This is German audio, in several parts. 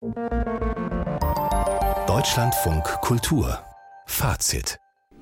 Deutschlandfunk Kultur Fazit.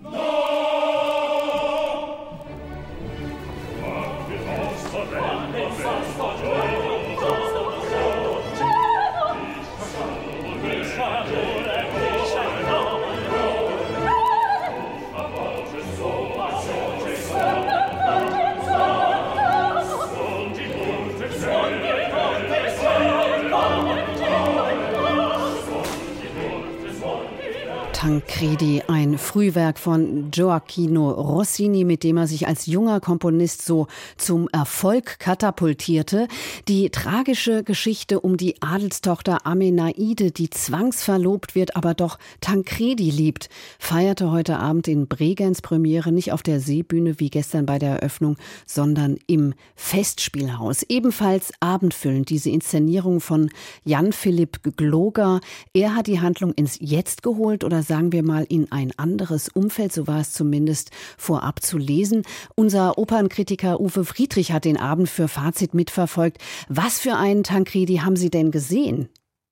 Tancredi, ein Frühwerk von Gioachino Rossini, mit dem er sich als junger Komponist so zum Erfolg katapultierte. Die tragische Geschichte um die Adelstochter Amenaide, die zwangsverlobt wird, aber doch Tancredi liebt, feierte heute Abend in Bregenz Premiere, nicht auf der Seebühne wie gestern bei der Eröffnung, sondern im Festspielhaus. Ebenfalls abendfüllend diese Inszenierung von Jan-Philipp Gloger. Er hat die Handlung ins Jetzt geholt oder sagen wir mal in ein anderes Umfeld, so war es zumindest vorab zu lesen. Unser Opernkritiker Uwe Friedrich hat den Abend für Fazit mitverfolgt. Was für einen Tancredi haben Sie denn gesehen?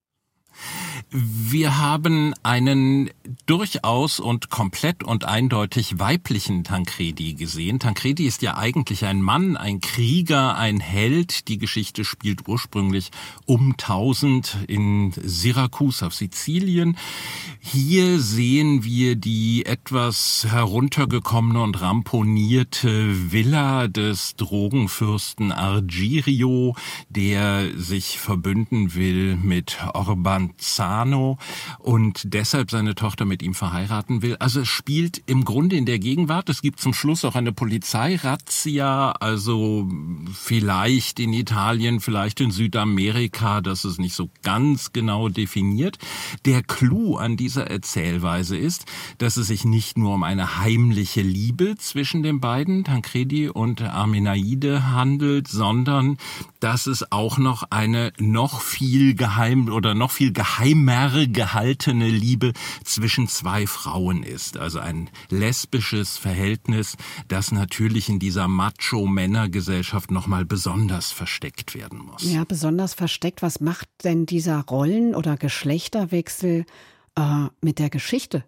Wir haben einen durchaus und komplett und eindeutig weiblichen Tancredi gesehen. Tancredi ist ja eigentlich ein Mann, ein Krieger, ein Held. Die Geschichte spielt ursprünglich um 1000 in Syrakus auf Sizilien. Hier sehen wir die etwas heruntergekommene und ramponierte Villa des Drogenfürsten der sich verbünden will mit Orbenzano und deshalb seine Tochter mit ihm verheiraten will. Also es spielt im Grunde in der Gegenwart. Es gibt zum Schluss auch eine Polizeirazzia, also vielleicht in Italien, vielleicht in Südamerika, das ist nicht so ganz genau definiert. Der Clou an dieser Erzählweise ist, dass es sich nicht nur um eine heimliche Liebe zwischen den beiden, Tancredi und Amenaide, handelt, sondern dass es auch noch eine noch viel geheimer gehaltene Liebe zwischen zwei Frauen ist. Also ein lesbisches Verhältnis, das natürlich in dieser Macho-Männer-Gesellschaft nochmal besonders versteckt werden muss. Ja, besonders versteckt. Was macht denn dieser Rollen- oder Geschlechterwechsel mit der Geschichte?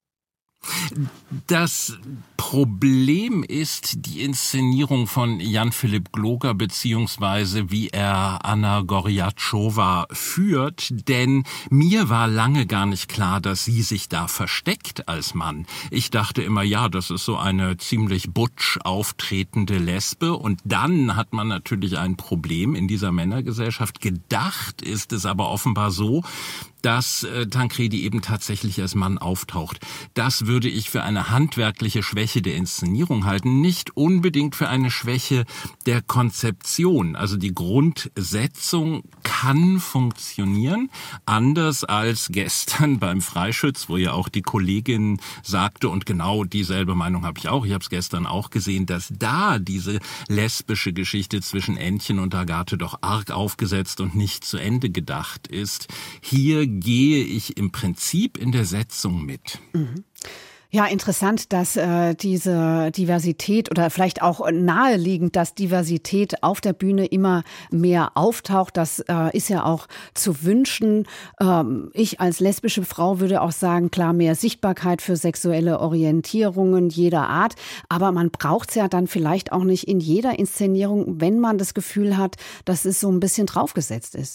Das Problem ist die Inszenierung von Jan-Philipp Gloger beziehungsweise wie er Anna Gorjatschowa führt, denn mir war lange gar nicht klar, dass sie sich da versteckt als Mann. Ich dachte immer, ja, das ist so eine ziemlich butsch auftretende Lesbe und dann hat man natürlich ein Problem in dieser Männergesellschaft. Gedacht ist es aber offenbar so, dass Tancredi eben tatsächlich als Mann auftaucht. Das würde ich für eine handwerkliche Schwäche der Inszenierung halten, nicht unbedingt für eine Schwäche der Konzeption. Also die Grundsetzung kann funktionieren, anders als gestern beim Freischütz, wo ja auch die Kollegin sagte, und genau dieselbe Meinung habe ich auch, ich habe es gestern auch gesehen, dass da diese lesbische Geschichte zwischen Ännchen und Agathe doch arg aufgesetzt und nicht zu Ende gedacht ist. Hier gehe ich im Prinzip in der Setzung mit. Mhm. Ja, interessant, dass diese Diversität oder vielleicht auch naheliegend, dass Diversität auf der Bühne immer mehr auftaucht. Das ist ja auch zu wünschen. Ich als lesbische Frau würde auch sagen, klar, mehr Sichtbarkeit für sexuelle Orientierungen jeder Art. Aber man braucht es ja dann vielleicht auch nicht in jeder Inszenierung, wenn man das Gefühl hat, dass es so ein bisschen draufgesetzt ist.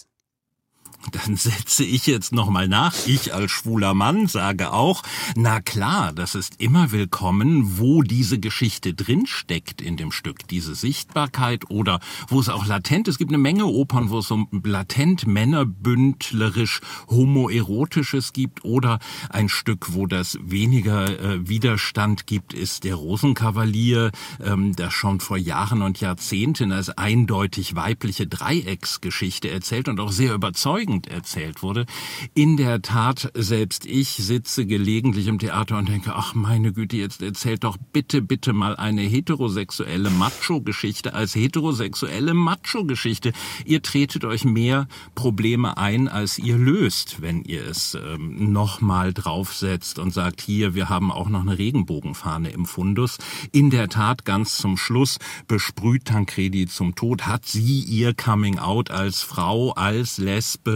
Dann setze ich jetzt nochmal nach. Ich als schwuler Mann sage auch, na klar, das ist immer willkommen, wo diese Geschichte drinsteckt in dem Stück. Diese Sichtbarkeit oder wo es auch latent, es gibt eine Menge Opern, wo es so latent männerbündlerisch homoerotisches gibt oder ein Stück, wo das weniger Widerstand gibt, ist der Rosenkavalier, das schon vor Jahren und Jahrzehnten als eindeutig weibliche Dreiecksgeschichte erzählt und auch sehr überzeugend erzählt wurde. In der Tat, selbst ich sitze gelegentlich im Theater und denke, ach meine Güte, jetzt erzählt doch bitte mal eine heterosexuelle Macho-Geschichte als heterosexuelle Macho-Geschichte. Ihr tretet euch mehr Probleme ein, als ihr löst, wenn ihr es nochmal draufsetzt und sagt, hier, wir haben auch noch eine Regenbogenfahne im Fundus. In der Tat, ganz zum Schluss, besprüht Tancredi zum Tod, hat sie ihr Coming-out als Frau, als Lesbe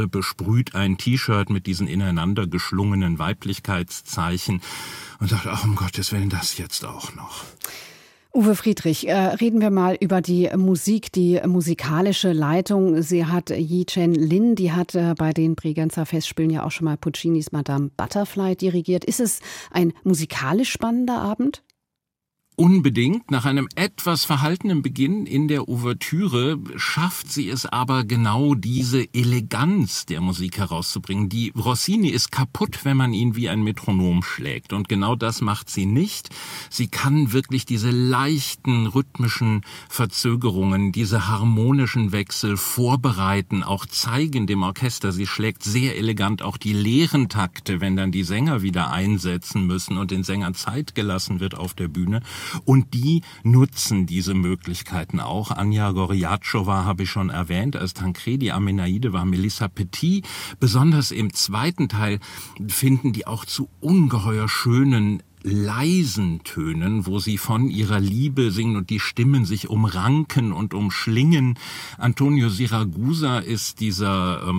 Brille, besprüht ein T-Shirt mit diesen ineinander geschlungenen Weiblichkeitszeichen und dachte, ach, um Gottes Willen, das jetzt auch noch. Uwe Friedrich, reden wir mal über die Musik, die musikalische Leitung. Sie hat Yi-Chen Lin, die hat bei den Bregenzer Festspielen ja auch schon mal Puccinis Madame Butterfly dirigiert. Ist es ein musikalisch spannender Abend? Unbedingt. Nach einem etwas verhaltenen Beginn in der Ouvertüre schafft sie es aber genau, diese Eleganz der Musik herauszubringen. Die Rossini ist kaputt, wenn man ihn wie ein Metronom schlägt. Und genau das macht sie nicht. Sie kann wirklich diese leichten rhythmischen Verzögerungen, diese harmonischen Wechsel vorbereiten, auch zeigen dem Orchester. Sie schlägt sehr elegant auch die leeren Takte, wenn dann die Sänger wieder einsetzen müssen und den Sängern Zeit gelassen wird auf der Bühne. Und die nutzen diese Möglichkeiten auch. Anja Gorjatschova habe ich schon erwähnt, als Tancredi, Amenaide war Melissa Petit. Besonders im zweiten Teil finden die auch zu ungeheuer schönen leisen Tönen, wo sie von ihrer Liebe singen und die Stimmen sich umranken und umschlingen. Antonio Siragusa ist dieser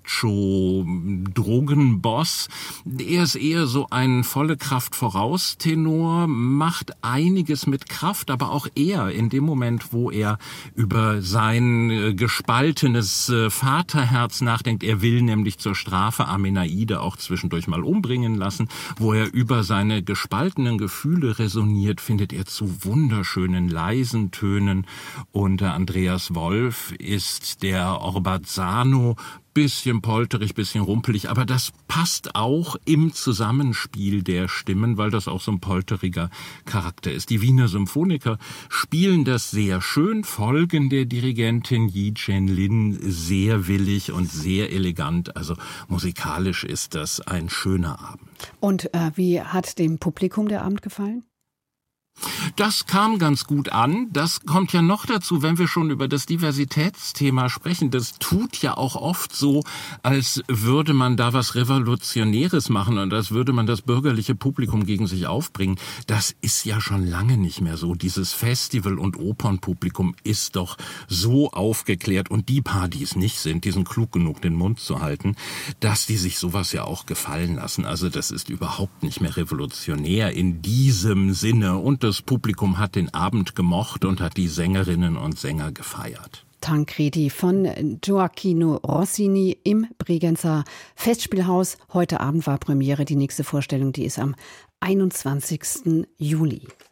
Macho-Drogenboss. Er ist eher so ein volle Kraft voraus Tenor, macht einiges mit Kraft, aber auch er in dem Moment, wo er über sein gespaltenes Vaterherz nachdenkt, er will nämlich zur Strafe Amenaide auch zwischendurch mal umbringen lassen, wo er über seine gespaltenen Gefühle resoniert, findet er zu wunderschönen leisen Tönen. Und Andreas Wolf ist der Orbazzano, bisschen polterig, bisschen rumpelig, aber das passt auch im Zusammenspiel der Stimmen, weil das auch so ein polteriger Charakter ist. Die Wiener Symphoniker spielen das sehr schön, folgen der Dirigentin Yi-Chen Lin sehr willig und sehr elegant. Also musikalisch ist das ein schöner Abend. Und wie hat dem Publikum der Abend gefallen? Das kam ganz gut an. Das kommt ja noch dazu, wenn wir schon über das Diversitätsthema sprechen. Das tut ja auch oft so, als würde man da was Revolutionäres machen und als würde man das bürgerliche Publikum gegen sich aufbringen. Das ist ja schon lange nicht mehr so. Dieses Festival- und Opernpublikum ist doch so aufgeklärt und die paar, die es nicht sind, die sind klug genug, den Mund zu halten, dass die sich sowas ja auch gefallen lassen. Also das ist überhaupt nicht mehr revolutionär in diesem Sinne und das Publikum hat den Abend gemocht und hat die Sängerinnen und Sänger gefeiert. Tancredi von Gioacchino Rossini im Bregenzer Festspielhaus. Heute Abend war Premiere. Die nächste Vorstellung, die ist am 21. Juli.